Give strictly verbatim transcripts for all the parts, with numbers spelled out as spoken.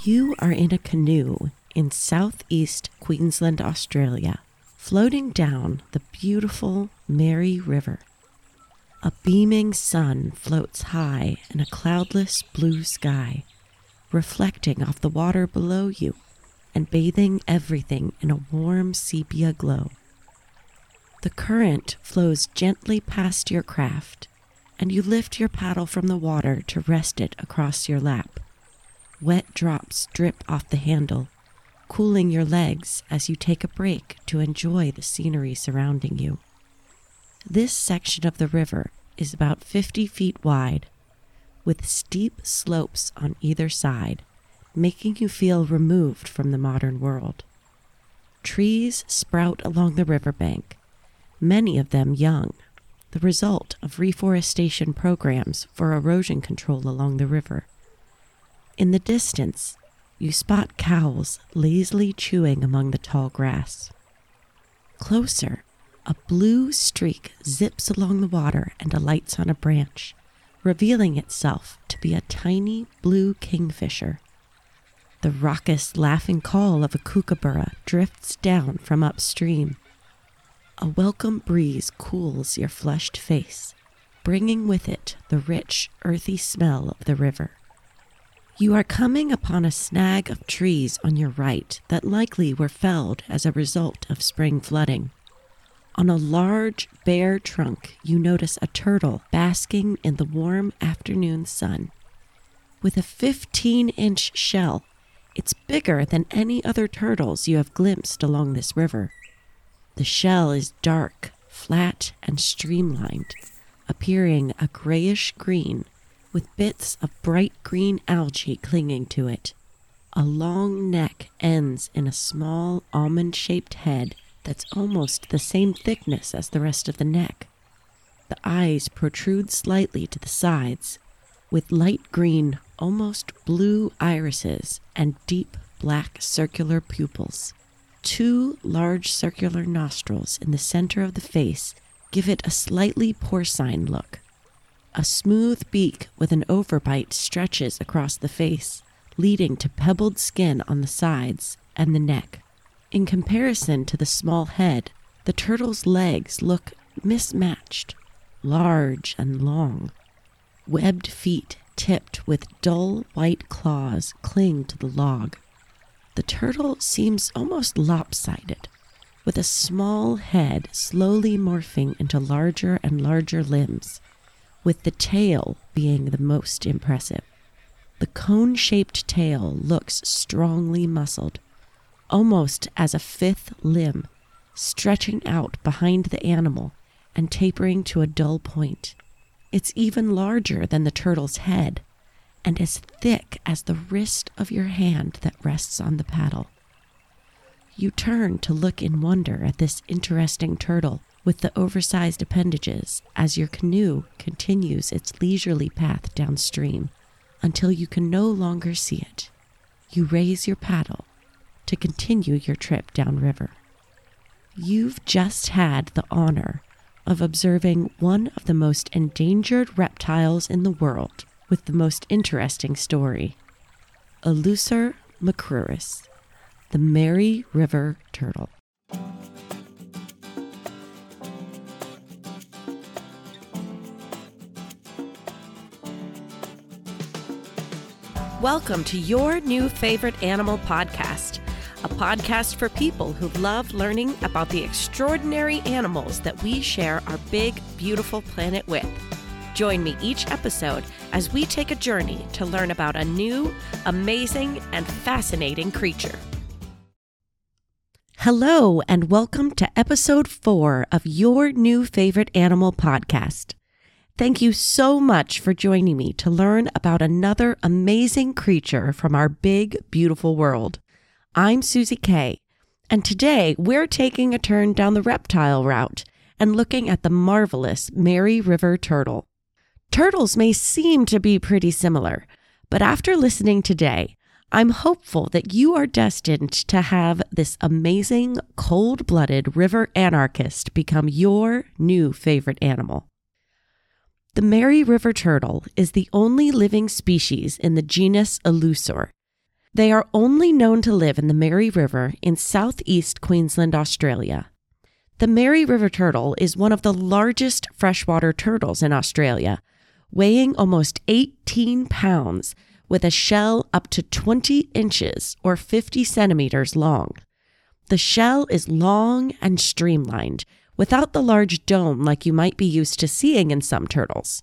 You are in a canoe in southeast Queensland, Australia, floating down the beautiful Mary River. A beaming sun floats high in a cloudless blue sky, reflecting off the water below you and bathing everything in a warm sepia glow. The current flows gently past your craft, and you lift your paddle from the water to rest it across your lap. Wet drops drip off the handle, cooling your legs as you take a break to enjoy the scenery surrounding you. This section of the river is about fifty feet wide, with steep slopes on either side, making you feel removed from the modern world. Trees sprout along the riverbank, many of them young, the result of reforestation programs for erosion control along the river. In the distance, you spot cows lazily chewing among the tall grass. Closer, a blue streak zips along the water and alights on a branch, revealing itself to be a tiny blue kingfisher. The raucous, laughing call of a kookaburra drifts down from upstream. A welcome breeze cools your flushed face, bringing with it the rich, earthy smell of the river. You are coming upon a snag of trees on your right that likely were felled as a result of spring flooding. On a large, bare trunk, you notice a turtle basking in the warm afternoon sun. With a fifteen-inch shell, it's bigger than any other turtles you have glimpsed along this river. The shell is dark, flat, and streamlined, appearing a grayish-green with bits of bright green algae clinging to it. A long neck ends in a small almond-shaped head that's almost the same thickness as the rest of the neck. The eyes protrude slightly to the sides, with light green, almost blue irises and deep black circular pupils. Two large circular nostrils in the center of the face give it a slightly porcine look. A smooth beak with an overbite stretches across the face, leading to pebbled skin on the sides and the neck. In comparison to the small head, the turtle's legs look mismatched, large and long. Webbed feet tipped with dull white claws cling to the log. The turtle seems almost lopsided, with a small head slowly morphing into larger and larger limbs, with the tail being the most impressive. The cone-shaped tail looks strongly muscled, almost as a fifth limb, stretching out behind the animal and tapering to a dull point. It's even larger than the turtle's head, and as thick as the wrist of your hand that rests on the paddle. You turn to look in wonder at this interesting turtle with the oversized appendages as your canoe continues its leisurely path downstream until you can no longer see it. You raise your paddle to continue your trip downriver. You've just had the honor of observing one of the most endangered reptiles in the world with the most interesting story. Elusur macrurus, the Mary River turtle. Welcome to your new favorite animal podcast, a podcast for people who love learning about the extraordinary animals that we share our big, beautiful planet with. Join me each episode as we take a journey to learn about a new, amazing, and fascinating creature. Hello, and welcome to episode four of your new favorite animal podcast. Thank you so much for joining me to learn about another amazing creature from our big, beautiful world. I'm Susie Kay, and today we're taking a turn down the reptile route and looking at the marvelous Mary River turtle. Turtles may seem to be pretty similar, but after listening today, I'm hopeful that you are destined to have this amazing, cold-blooded river anarchist become your new favorite animal. The Mary River turtle is the only living species in the genus Elusur. They are only known to live in the Mary River in southeast Queensland, Australia. The Mary River turtle is one of the largest freshwater turtles in Australia, weighing almost eighteen pounds, with a shell up to twenty inches or fifty centimeters long. The shell is long and streamlined, without the large dome like you might be used to seeing in some turtles.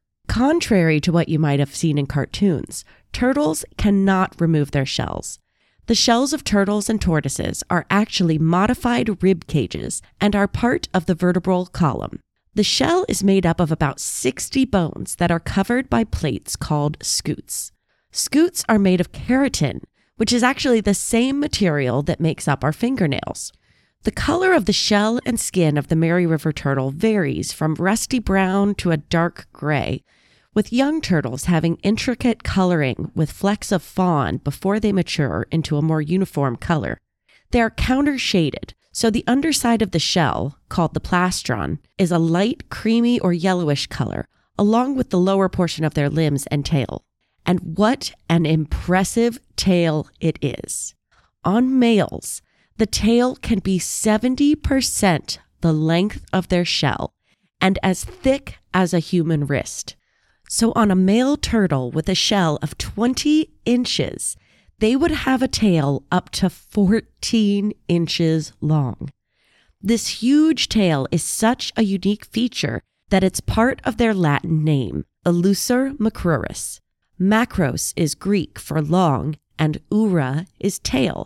Contrary to what you might have seen in cartoons, turtles cannot remove their shells. The shells of turtles and tortoises are actually modified rib cages and are part of the vertebral column. The shell is made up of about sixty bones that are covered by plates called scutes. Scutes are made of keratin, which is actually the same material that makes up our fingernails. The color of the shell and skin of the Mary River turtle varies from rusty brown to a dark gray, with young turtles having intricate coloring with flecks of fawn before they mature into a more uniform color. They are counter-shaded, so the underside of the shell, called the plastron, is a light creamy or yellowish color, along with the lower portion of their limbs and tail. And what an impressive tail it is. On males, the tail can be seventy percent the length of their shell and as thick as a human wrist. So on a male turtle with a shell of twenty inches, they would have a tail up to fourteen inches long. This huge tail is such a unique feature that it's part of their Latin name, Elusor macrurus. Macros is Greek for long, and ura is tail.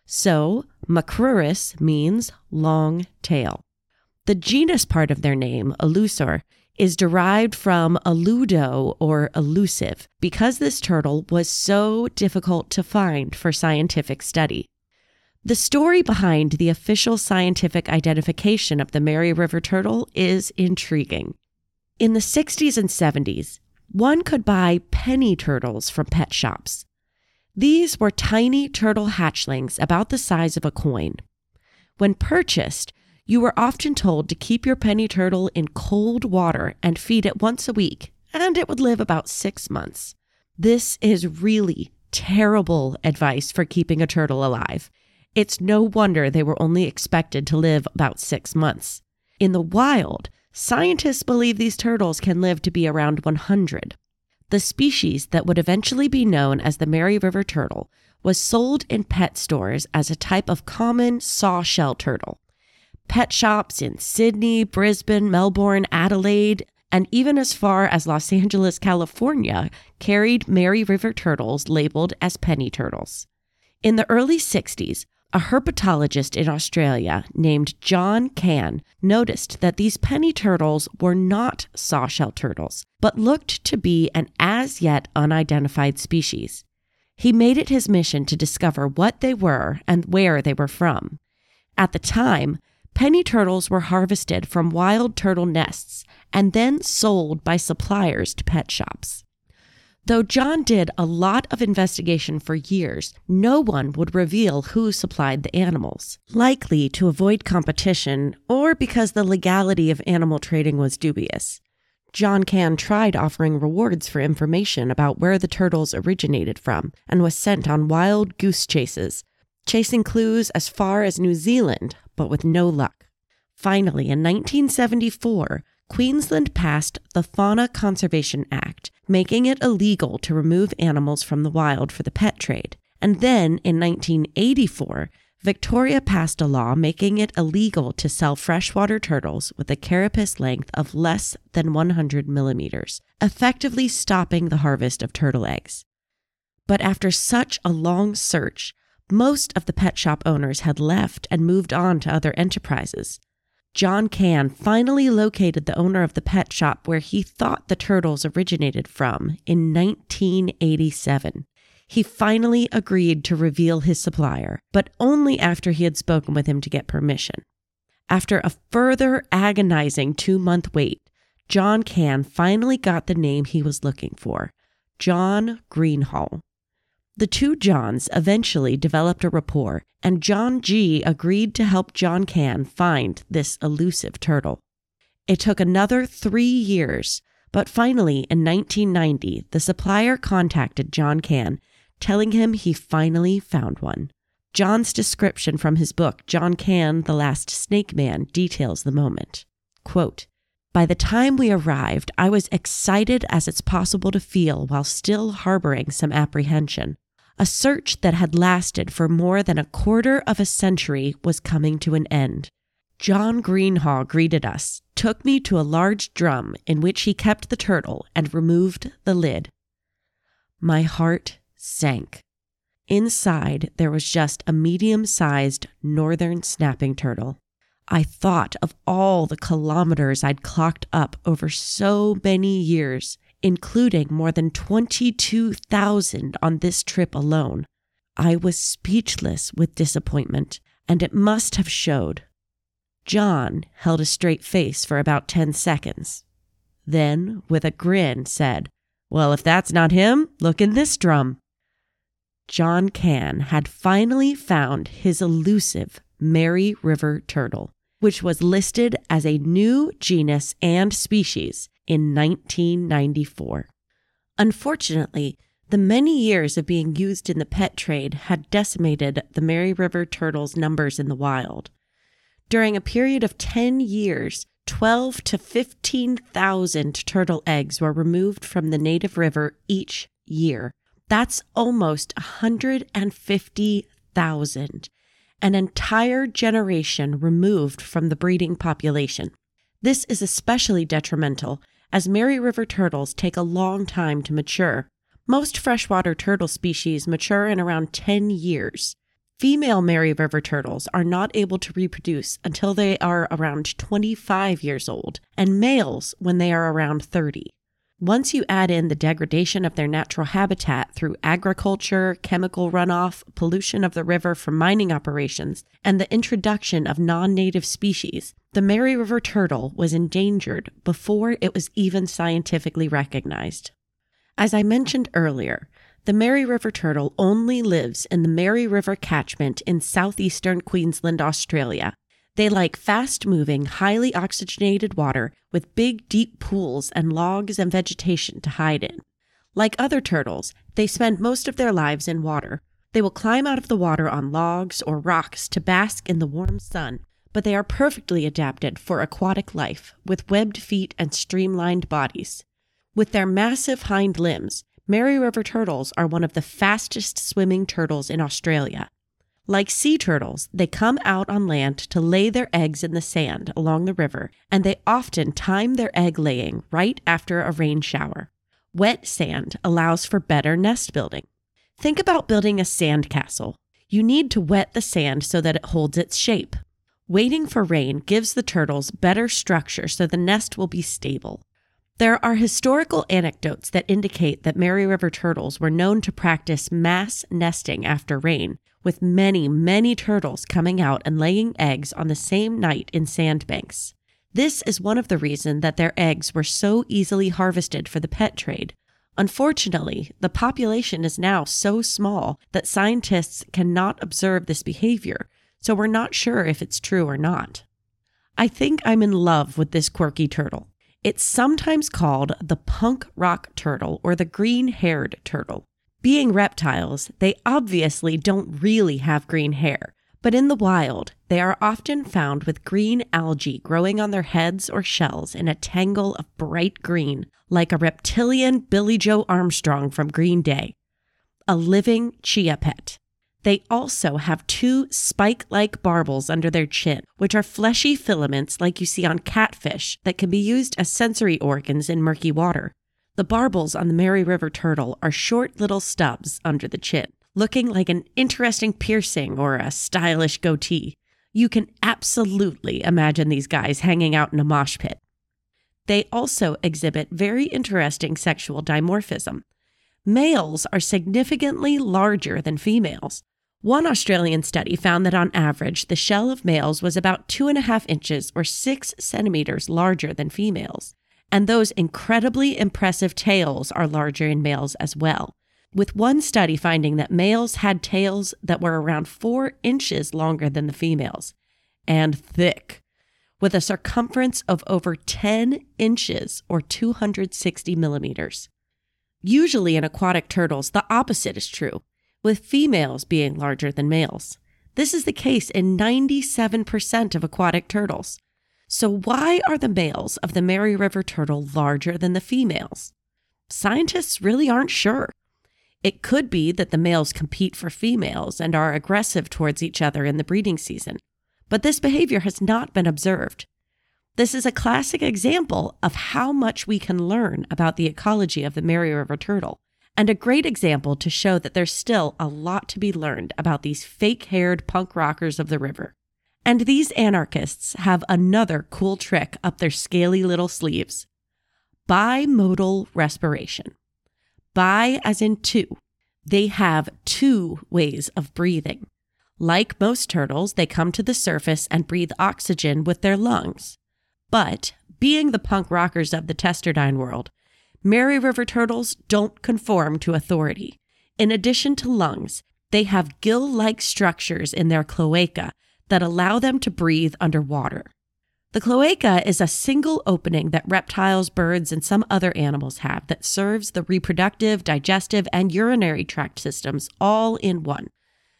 So macrurus means long tail. The genus part of their name, Elusor, is derived from eludo or elusive because this turtle was so difficult to find for scientific study. The story behind the official scientific identification of the Mary River turtle is intriguing. In the sixties and seventies, one could buy penny turtles from pet shops. These were tiny turtle hatchlings about the size of a coin. When purchased, you were often told to keep your penny turtle in cold water and feed it once a week, and it would live about six months. This is really terrible advice for keeping a turtle alive. It's no wonder they were only expected to live about six months. In the wild, scientists believe these turtles can live to be around one hundred. The species that would eventually be known as the Mary River turtle was sold in pet stores as a type of common sawshell turtle. Pet shops in Sydney, Brisbane, Melbourne, Adelaide, and even as far as Los Angeles, California, carried Mary River turtles labeled as penny turtles. In the early sixties, a herpetologist in Australia named John Cann noticed that these penny turtles were not sawshell turtles, but looked to be an as yet unidentified species. He made it his mission to discover what they were and where they were from. At the time, penny turtles were harvested from wild turtle nests and then sold by suppliers to pet shops. Though John did a lot of investigation for years, no one would reveal who supplied the animals, likely to avoid competition or because the legality of animal trading was dubious. John Cann tried offering rewards for information about where the turtles originated from and was sent on wild goose chases, chasing clues as far as New Zealand, but with no luck. Finally, in nineteen seventy-four, Queensland passed the Fauna Conservation Act, making it illegal to remove animals from the wild for the pet trade. And then, in nineteen eighty-four, Victoria passed a law making it illegal to sell freshwater turtles with a carapace length of less than one hundred millimeters, effectively stopping the harvest of turtle eggs. But after such a long search, most of the pet shop owners had left and moved on to other enterprises. John Cann finally located the owner of the pet shop where he thought the turtles originated from in nineteen eighty-seven. He finally agreed to reveal his supplier, but only after he had spoken with him to get permission. After a further agonizing two-month wait, John Cann finally got the name he was looking for, John Greenhall. The two Johns eventually developed a rapport, and John G. agreed to help John Cann find this elusive turtle. It took another three years, but finally in nineteen ninety, the supplier contacted John Cann, telling him he finally found one. John's description from his book, John Cann, The Last Snake Man, details the moment. Quote, "By the time we arrived, I was excited as it's possible to feel while still harboring some apprehension. A search that had lasted for more than a quarter of a century was coming to an end. John Greenhaw greeted us, took me to a large drum in which he kept the turtle and removed the lid. My heart sank. Inside, there was just a medium-sized northern snapping turtle. I thought of all the kilometers I'd clocked up over so many years, including more than twenty-two thousand on this trip alone. I was speechless with disappointment, and it must have showed. John held a straight face for about ten seconds. Then, with a grin, said, 'Well, if that's not him, look in this drum.' John Cann had finally found his elusive Mary River turtle, which was listed as a new genus and species in nineteen ninety-four. Unfortunately, the many years of being used in the pet trade had decimated the Mary River turtle's numbers in the wild. During a period of ten years, twelve to fifteen thousand turtle eggs were removed from the native river each year. That's almost one hundred fifty thousand, an entire generation removed from the breeding population. This is especially detrimental as Mary River turtles take a long time to mature. Most freshwater turtle species mature in around ten years. Female Mary River turtles are not able to reproduce until they are around twenty-five years old, and males when they are around thirty. Once you add in the degradation of their natural habitat through agriculture, chemical runoff, pollution of the river from mining operations, and the introduction of non-native species, the Mary River turtle was endangered before it was even scientifically recognized. As I mentioned earlier, the Mary River turtle only lives in the Mary River catchment in southeastern Queensland, Australia. They like fast-moving, highly oxygenated water with big, deep pools and logs and vegetation to hide in. Like other turtles, they spend most of their lives in water. They will climb out of the water on logs or rocks to bask in the warm sun, but they are perfectly adapted for aquatic life with webbed feet and streamlined bodies. With their massive hind limbs, Mary River turtles are one of the fastest swimming turtles in Australia. Like sea turtles, they come out on land to lay their eggs in the sand along the river, and they often time their egg laying right after a rain shower. Wet sand allows for better nest building. Think about building a sand castle. You need to wet the sand so that it holds its shape. Waiting for rain gives the turtles better structure so the nest will be stable. There are historical anecdotes that indicate that Mary River turtles were known to practice mass nesting after rain, with many, many turtles coming out and laying eggs on the same night in sandbanks. This is one of the reasons that their eggs were so easily harvested for the pet trade. Unfortunately, the population is now so small that scientists cannot observe this behavior, so we're not sure if it's true or not. I think I'm in love with this quirky turtle. It's sometimes called the punk rock turtle or the green-haired turtle. Being reptiles, they obviously don't really have green hair, but in the wild, they are often found with green algae growing on their heads or shells in a tangle of bright green, like a reptilian Billy Joe Armstrong from Green Day. A living chia pet. They also have two spike-like barbels under their chin, which are fleshy filaments like you see on catfish that can be used as sensory organs in murky water. The barbels on the Mary River turtle are short little stubs under the chin, looking like an interesting piercing or a stylish goatee. You can absolutely imagine these guys hanging out in a mosh pit. They also exhibit very interesting sexual dimorphism. Males are significantly larger than females. One Australian study found that on average, the shell of males was about two and a half inches or six centimeters larger than females. And those incredibly impressive tails are larger in males as well, with one study finding that males had tails that were around four inches longer than the females, and thick, with a circumference of over ten inches or two hundred sixty millimeters. Usually in aquatic turtles, the opposite is true. with females being larger than males. This is the case in ninety-seven percent of aquatic turtles. So why are the males of the Mary River turtle larger than the females? Scientists really aren't sure. It could be that the males compete for females and are aggressive towards each other in the breeding season, but this behavior has not been observed. This is a classic example of how much we can learn about the ecology of the Mary River turtle, and a great example to show that there's still a lot to be learned about these fake-haired punk rockers of the river. And these anarchists have another cool trick up their scaly little sleeves. Bimodal respiration. Bi as in two. They have two ways of breathing. Like most turtles, they come to the surface and breathe oxygen with their lungs. But, being the punk rockers of the Testerdine world, Mary River turtles don't conform to authority. In addition to lungs, they have gill-like structures in their cloaca that allow them to breathe underwater. The cloaca is a single opening that reptiles, birds, and some other animals have that serves the reproductive, digestive, and urinary tract systems all in one.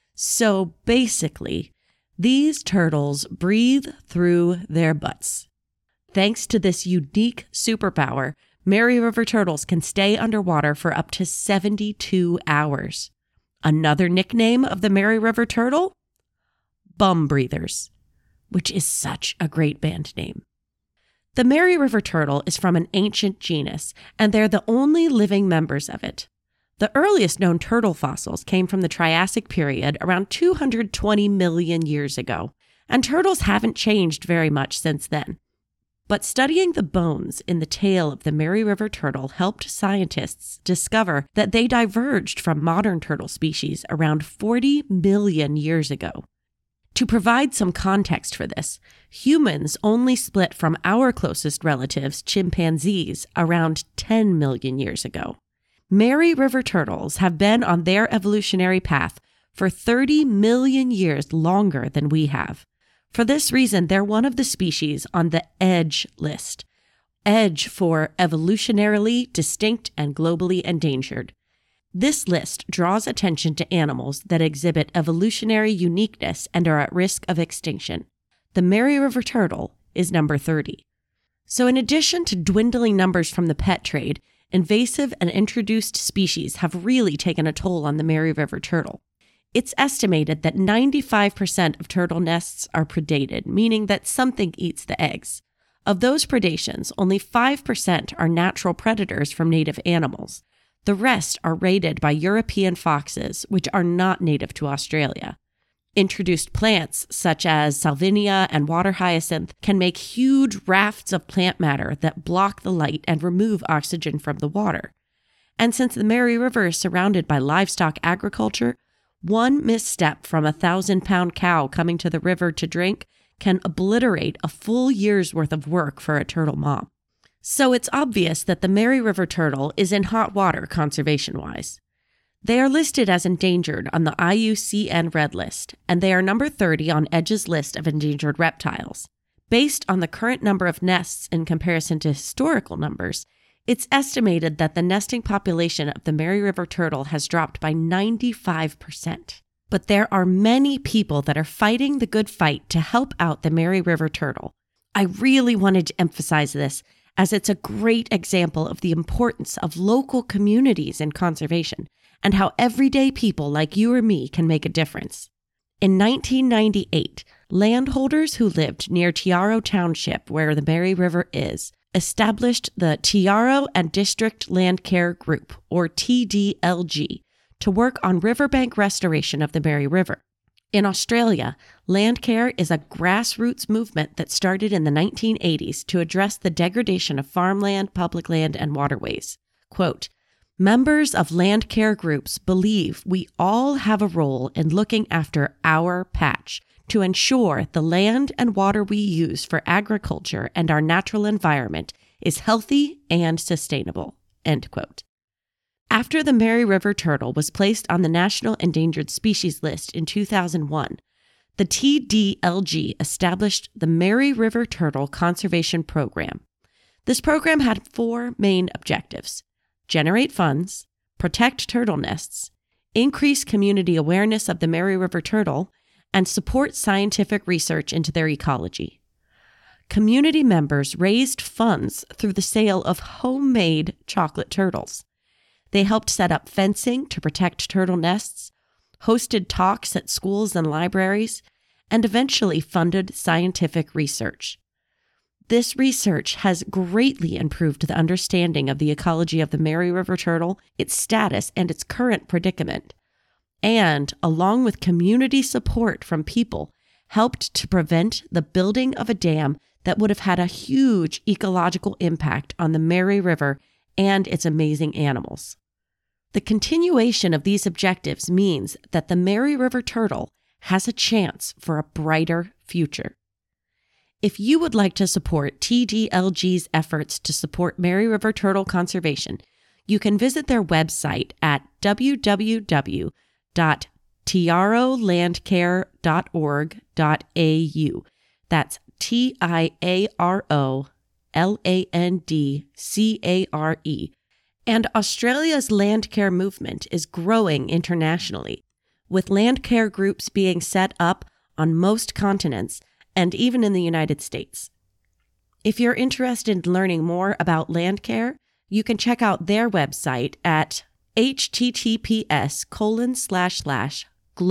So basically, these turtles breathe through their butts. Thanks to this unique superpower, Mary River turtles can stay underwater for up to seventy-two hours. Another nickname of the Mary River turtle? Bum breathers, which is such a great band name. The Mary River turtle is from an ancient genus, and they're the only living members of it. The earliest known turtle fossils came from the Triassic period around two hundred twenty million years ago, and turtles haven't changed very much since then. But studying the bones in the tail of the Mary River turtle helped scientists discover that they diverged from modern turtle species around forty million years ago. To provide some context for this, humans only split from our closest relatives, chimpanzees, around ten million years ago. Mary River turtles have been on their evolutionary path for thirty million years longer than we have. For this reason, they're one of the species on the EDGE list. EDGE for evolutionarily distinct and globally endangered. This list draws attention to animals that exhibit evolutionary uniqueness and are at risk of extinction. The Mary River turtle is number thirty. So in addition to dwindling numbers from the pet trade, invasive and introduced species have really taken a toll on the Mary River turtle. It's estimated that ninety-five percent of turtle nests are predated, meaning that something eats the eggs. Of those predations, only five percent are natural predators from native animals. The rest are raided by European foxes, which are not native to Australia. Introduced plants, such as salvinia and water hyacinth, can make huge rafts of plant matter that block the light and remove oxygen from the water. And since the Mary River is surrounded by livestock agriculture, one misstep from a thousand-pound cow coming to the river to drink can obliterate a full year's worth of work for a turtle mom. So it's obvious that the Mary River turtle is in hot water conservation-wise. They are listed as endangered on the I U C N Red List, and they are number thirty on EDGE's list of endangered reptiles. Based on the current number of nests in comparison to historical numbers, it's estimated that the nesting population of the Mary River turtle has dropped by ninety-five percent. But there are many people that are fighting the good fight to help out the Mary River turtle. I really wanted to emphasize this, as it's a great example of the importance of local communities in conservation and how everyday people like you or me can make a difference. In nineteen ninety-eight, landholders who lived near Tiaro Township, where the Mary River is, established the Tiaro and District Land Care Group, or T D L G, to work on riverbank restoration of the Mary River. In Australia, land care is a grassroots movement that started in the nineteen eighties to address the degradation of farmland, public land, and waterways. Quote, "Members of land care groups believe we all have a role in looking after our patch to ensure the land and water we use for agriculture and our natural environment is healthy and sustainable." End quote. After the Mary River turtle was placed on the National Endangered Species List in two thousand one, the T D L G established the Mary River Turtle Conservation Program. This program had four main objectives: generate funds, protect turtle nests, increase community awareness of the Mary River turtle, and support scientific research into their ecology. Community members raised funds through the sale of homemade chocolate turtles. They helped set up fencing to protect turtle nests, hosted talks at schools and libraries, and eventually funded scientific research. This research has greatly improved the understanding of the ecology of the Mary River turtle, its status, and its current predicament, and, along with community support from people, helped to prevent the building of a dam that would have had a huge ecological impact on the Mary River and its amazing animals. The continuation of these objectives means that the Mary River turtle has a chance for a brighter future. If you would like to support T D L G's efforts to support Mary River turtle conservation, you can visit their website at w w w dot tiaro landcare dot org dot a u. That's T I A R O L A N D C A R E. And Australia's land care movement is growing internationally, with land care groups being set up on most continents and even in the United States. If you're interested in learning more about land care, you can check out their website at https colon slash slash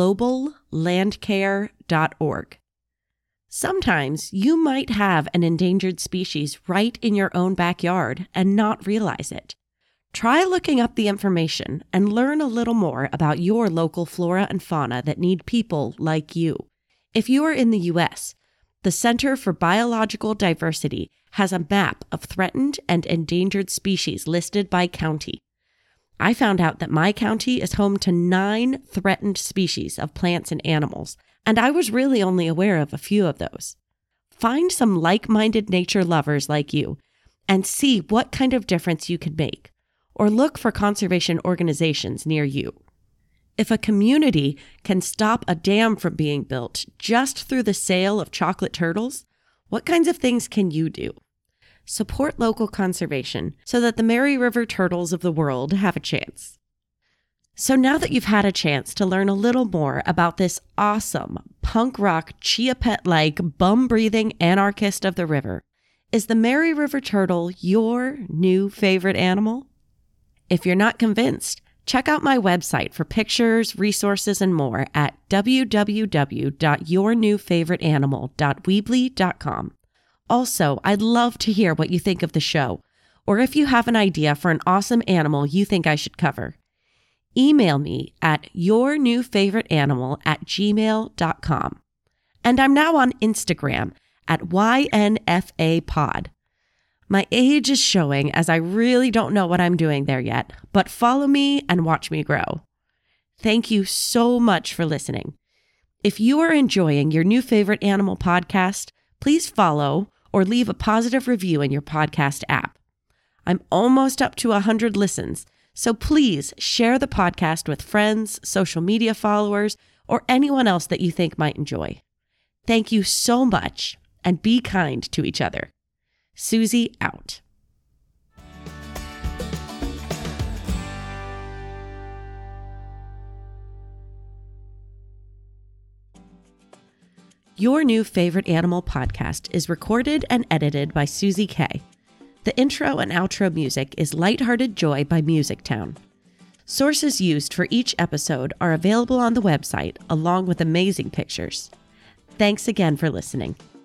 globallandcare dot org. Sometimes you might have an endangered species right in your own backyard and not realize it. Try looking up the information and learn a little more about your local flora and fauna that need people like you. If you are in the U S, the Center for Biological Diversity has a map of threatened and endangered species listed by county. I found out that my county is home to nine threatened species of plants and animals, and I was really only aware of a few of those. Find some like-minded nature lovers like you and see what kind of difference you can make, or look for conservation organizations near you. If a community can stop a dam from being built just through the sale of chocolate turtles, what kinds of things can you do? Support local conservation so that the Mary River turtles of the world have a chance. So now that you've had a chance to learn a little more about this awesome punk rock chia pet-like bum-breathing anarchist of the river, is the Mary River turtle your new favorite animal? If you're not convinced, check out my website for pictures, resources, and more at w w w dot your new favorite animal dot weebly dot com. Also, I'd love to hear what you think of the show, or if you have an idea for an awesome animal you think I should cover. Email me at yournewfavoriteanimal at gmail dot com. And I'm now on Instagram at Y N F A pod. My age is showing as I really don't know what I'm doing there yet, but follow me and watch me grow. Thank you so much for listening. If you are enjoying your new favorite animal podcast, please follow or leave a positive review in your podcast app. I'm almost up to one hundred listens, so please share the podcast with friends, social media followers, or anyone else that you think might enjoy. Thank you so much, and be kind to each other. Susie out. Your New Favorite Animal podcast is recorded and edited by Susie K. The intro and outro music is Lighthearted Joy by Music Town. Sources used for each episode are available on the website, along with amazing pictures. Thanks again for listening.